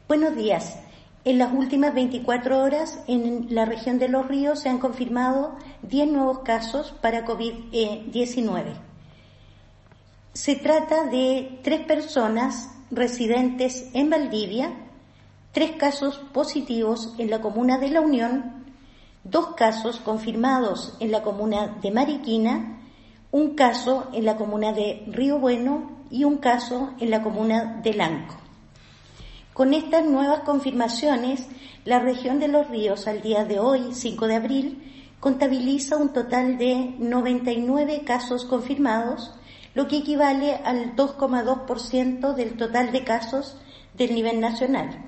Buenos días. En las últimas 24 horas en la región de Los Ríos se han confirmado 10 nuevos casos para COVID-19. Se trata de 3 personas residentes en Valdivia, 3 casos positivos en la comuna de La Unión, 2 casos confirmados en la comuna de Mariquina, 1 caso en la comuna de Río Bueno y 1 caso en la comuna de Lanco. Con estas nuevas confirmaciones, la región de Los Ríos al día de hoy, 5 de abril, contabiliza un total de 99 casos confirmados, lo que equivale al 2,2% del total de casos del nivel nacional.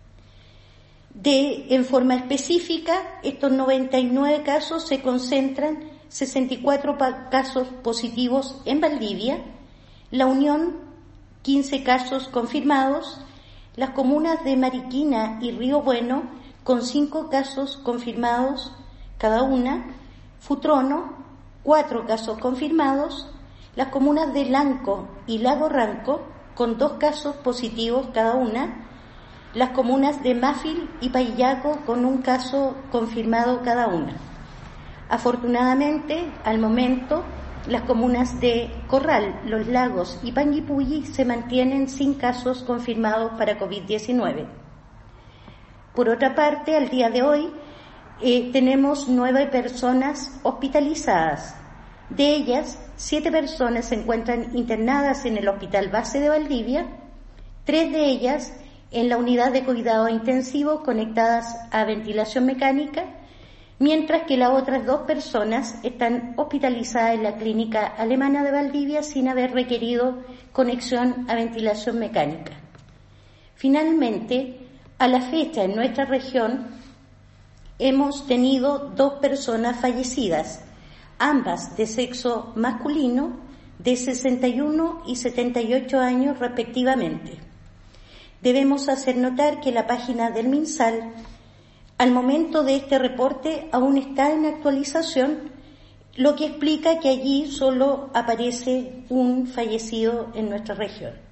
En forma específica, estos 99 casos se concentran 64 casos positivos en Valdivia, La Unión, 15 casos confirmados, las comunas de Mariquina y Río Bueno, con 5 casos confirmados cada una, Futrono, 4 casos confirmados, las comunas de Lanco y Lago Ranco, con 2 casos positivos cada una, las comunas de Mafil y Payaco, con 1 caso confirmado cada una. Afortunadamente, al momento, las comunas de Corral, Los Lagos y Panguipulli se mantienen sin casos confirmados para COVID-19. Por otra parte, al día de hoy tenemos 9 personas hospitalizadas. De ellas, 7 personas se encuentran internadas en el Hospital Base de Valdivia, 3 de ellas en la unidad de cuidado intensivo conectadas a ventilación mecánica, mientras que las otras 2 personas están hospitalizadas en la clínica alemana de Valdivia sin haber requerido conexión a ventilación mecánica. Finalmente, a la fecha en nuestra región hemos tenido 2 personas fallecidas, ambas de sexo masculino, de 61 y 78 años respectivamente. Debemos hacer notar que la página del MinSal al momento de este reporte aún está en actualización, lo que explica que allí solo aparece un fallecido en nuestra región.